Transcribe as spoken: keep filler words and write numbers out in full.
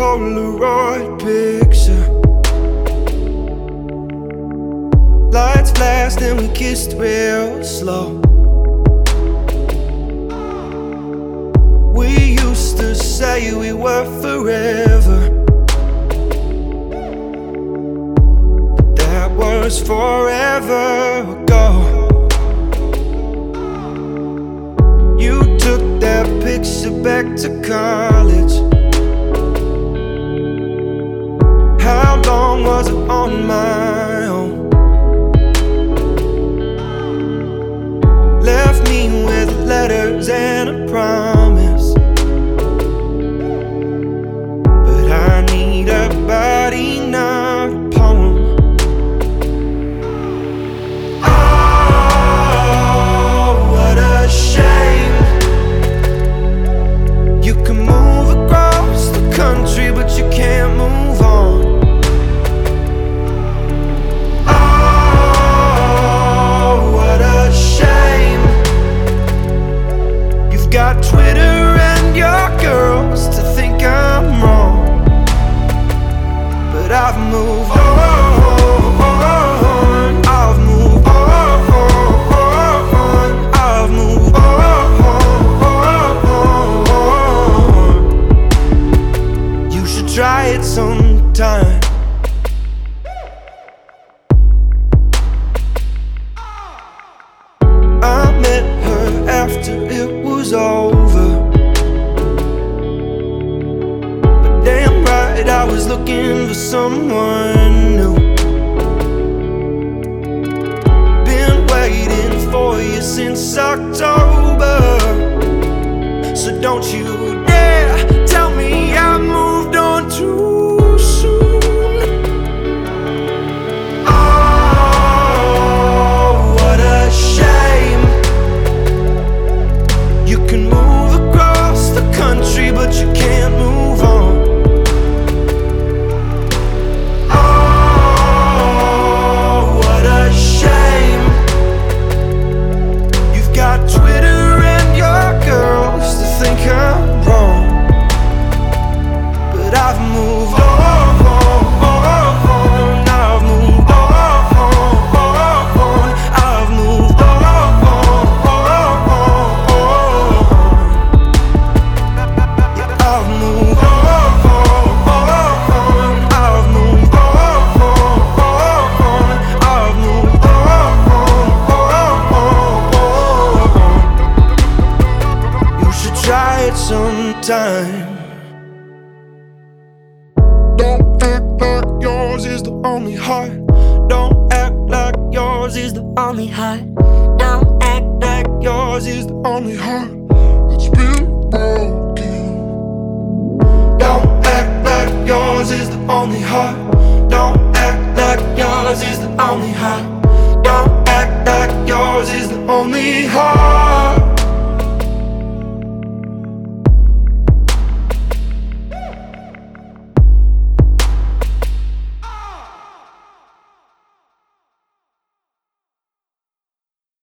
Polaroid picture. Lights flashed and we kissed real slow. We used to say we were forever, but that was forever ago. You took that picture back to college. How long was it on my own? Left me with letters and a promise, but I need a body, not a poem. Oh, what a shame. You can move across the country, but you can't move on. Got Twitter and your girls to think I'm wrong, but I've moved on. I've moved on. I've moved on. You should try it sometime. I met her after it was over, but damn right I was looking for someone new. Been waiting for you since October, so don't you dare tell me I moved on too soon. Oh, what a shame. You can move across the country, but you can't move on. Oh, what a shame. You've got Twitter and your girls to think I'm wrong, but I've moved on. I've moved on. I've moved on. I've moved on. I've moved on. I've moved on. You should try it sometime. Don't act like yours is the only heart. Don't act like yours is the only heart. Don't act like yours is the only heart that's been broken. Don't act like yours is the only heart. Don't act like yours is the only heart. Don't act like yours is the only heart.